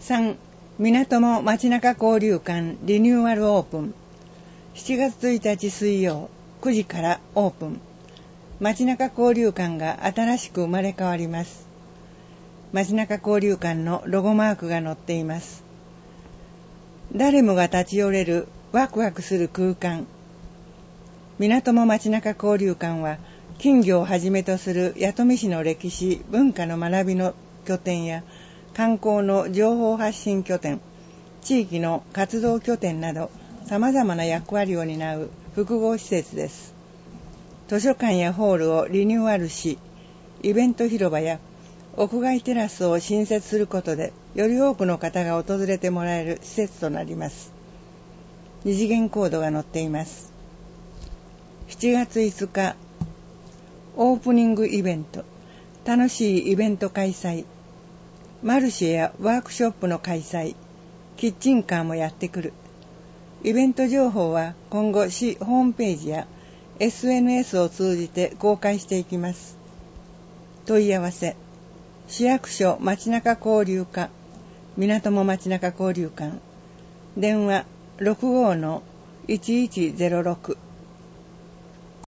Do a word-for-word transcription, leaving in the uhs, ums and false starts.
さん. 港も街中交流館リニューアルオープン。しちがつついたち水曜くじからオープン。街中交流館が新しく生まれ変わります。街中交流館のロゴマークが載っています。誰もが立ち寄れるワクワクする空間。港も街中交流館は金魚をはじめとする弥富市の歴史文化の学びの拠点や観光の情報発信拠点、地域の活動拠点など様々な役割を担う複合施設です。図書館やホールをリニューアルし、イベント広場や屋外テラスを新設することでより多くの方が訪れてもらえる施設となります。二次元コードが載っています。しちがついつかオープニングイベント、楽しいイベント開催、マルシェやワークショップの開催、キッチンカーもやってくる。イベント情報は今後市ホームページや エスエヌエス を通じて公開していきます。問い合わせ、市役所街中交流課、港も街中交流館、電話 ろくごーのいちいちゼロろく